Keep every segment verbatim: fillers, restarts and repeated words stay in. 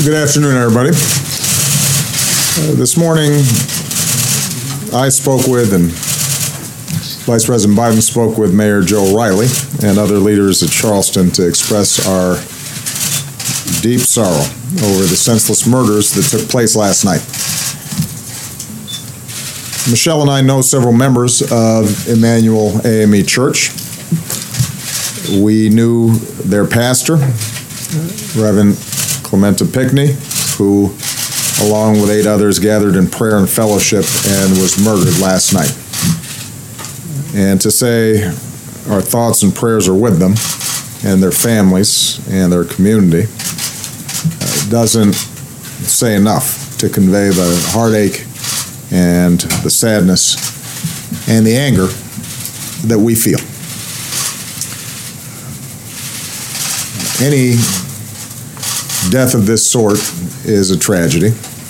Good afternoon, everybody. Uh, this morning, I spoke with, and Vice President Biden spoke with Mayor Joe Riley and other leaders at Charleston to express our deep sorrow over the senseless murders that took place last night. Michelle and I know several members of Emmanuel A M E Church. We knew their pastor, Reverend Clementa Pinckney, who, along with eight others, gathered in prayer and fellowship and was murdered last night. And to say our thoughts and prayers are with them and their families and their community uh, doesn't say enough to convey the heartache and the sadness and the anger that we feel. Any death of this sort is a tragedy.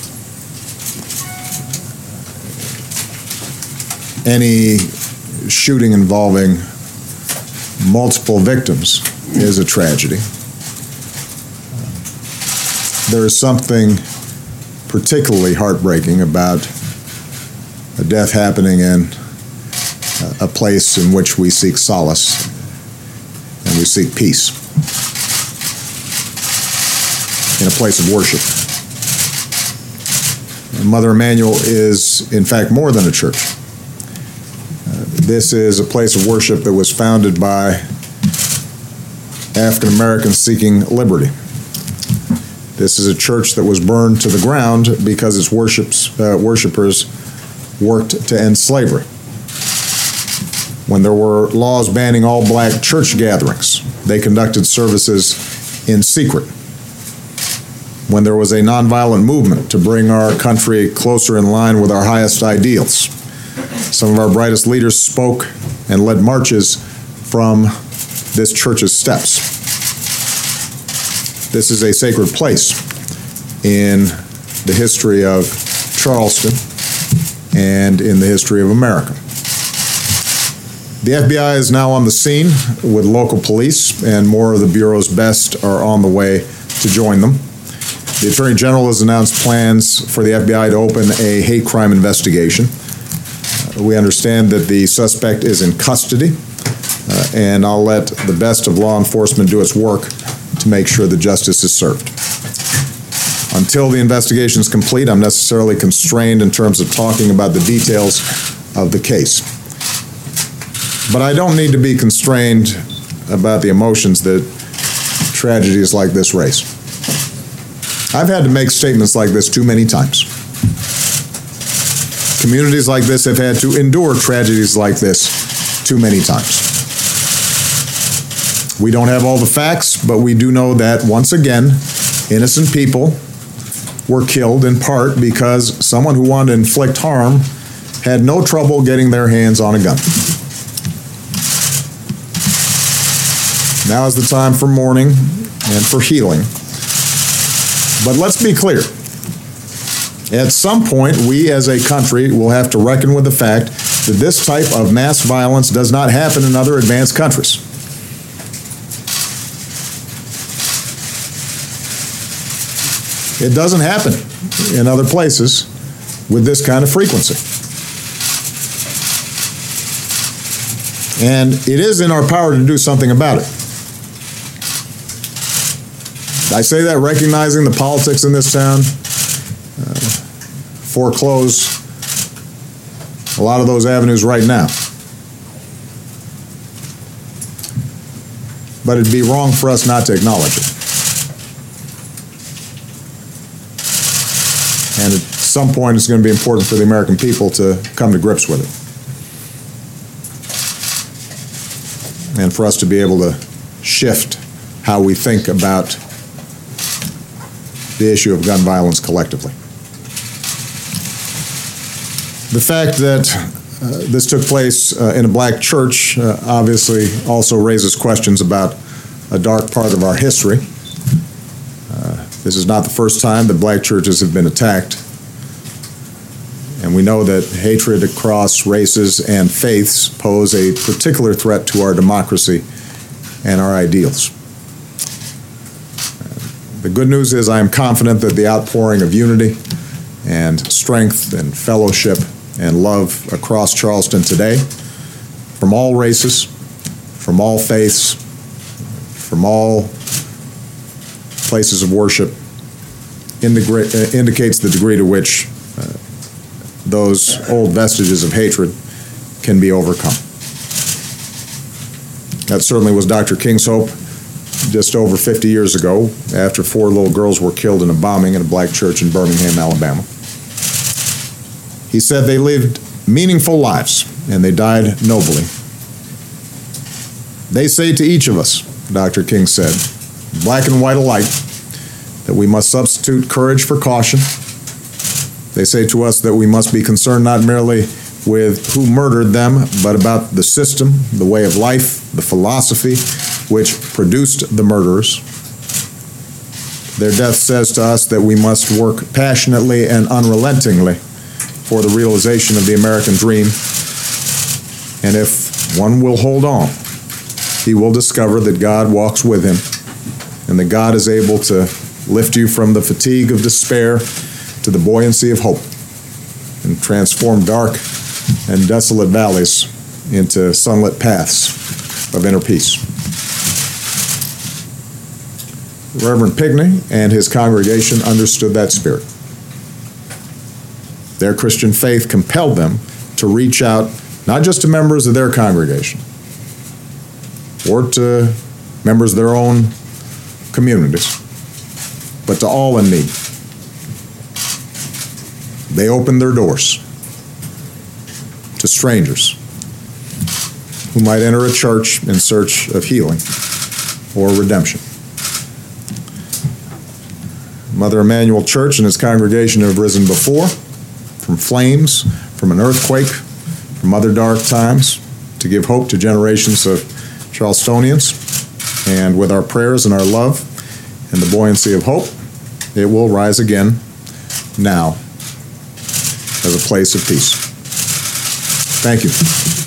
Any shooting involving multiple victims is a tragedy. There is something particularly heartbreaking about a death happening in a place in which we seek solace and we seek peace, in a place of worship. Mother Emanuel is, in fact, more than a church. Uh, this is a place of worship that was founded by African Americans seeking liberty. This is a church that was burned to the ground because its worships, uh, worshipers worked to end slavery. When there were laws banning all black church gatherings, they conducted services in secret. When there was a nonviolent movement to bring our country closer in line with our highest ideals, some of our brightest leaders spoke and led marches from this church's steps. This is a sacred place in the history of Charleston and in the history of America. The F B I is now on the scene with local police, and more of the Bureau's best are on the way to join them. The Attorney General has announced plans for the F B I to open a hate crime investigation. Uh, we understand that the suspect is in custody, uh, and I'll let the best of law enforcement do its work to make sure that justice is served. Until the investigation is complete, I'm necessarily constrained in terms of talking about the details of the case. But I don't need to be constrained about the emotions that tragedies like this raise. I've had to make statements like this too many times. Communities like this have had to endure tragedies like this too many times. We don't have all the facts, but we do know that, once again, innocent people were killed in part because someone who wanted to inflict harm had no trouble getting their hands on a gun. Now is the time for mourning and for healing. But let's be clear. At some point, we as a country will have to reckon with the fact that this type of mass violence does not happen in other advanced countries. It doesn't happen in other places with this kind of frequency. And it is in our power to do something about it. I say that recognizing the politics in this town uh, foreclose a lot of those avenues right now. But it'd be wrong for us not to acknowledge it. And at some point, it's going to be important for the American people to come to grips with it. And for us to be able to shift how we think about the issue of gun violence collectively. The fact that uh, this took place uh, in a black church uh, obviously also raises questions about a dark part of our history. Uh, this is not the first time that black churches have been attacked. And we know that hatred across races and faiths pose a particular threat to our democracy and our ideals. The good news is I am confident that the outpouring of unity and strength and fellowship and love across Charleston today, from all races, from all faiths, from all places of worship, indicates the degree to which uh, those old vestiges of hatred can be overcome. That certainly was Doctor King's hope just over fifty years ago, after four little girls were killed in a bombing in a black church in Birmingham, Alabama. He said they lived meaningful lives and they died nobly. They say to each of us, Doctor King said, black and white alike, that we must substitute courage for caution. They say to us that we must be concerned not merely with who murdered them, but about the system, the way of life, the philosophy which produced the murderers. Their death says to us that we must work passionately and unrelentingly for the realization of the American dream. And if one will hold on, he will discover that God walks with him and that God is able to lift you from the fatigue of despair to the buoyancy of hope and transform dark and desolate valleys into sunlit paths of inner peace. Reverend Pigney and his congregation understood that spirit. Their Christian faith compelled them to reach out not just to members of their congregation or to members of their own communities, but to all in need. They opened their doors to strangers who might enter a church in search of healing or redemption. Mother Emanuel Church and its congregation have risen before, from flames, from an earthquake, from other dark times, to give hope to generations of Charlestonians. And with our prayers and our love and the buoyancy of hope, it will rise again now as a place of peace. Thank you.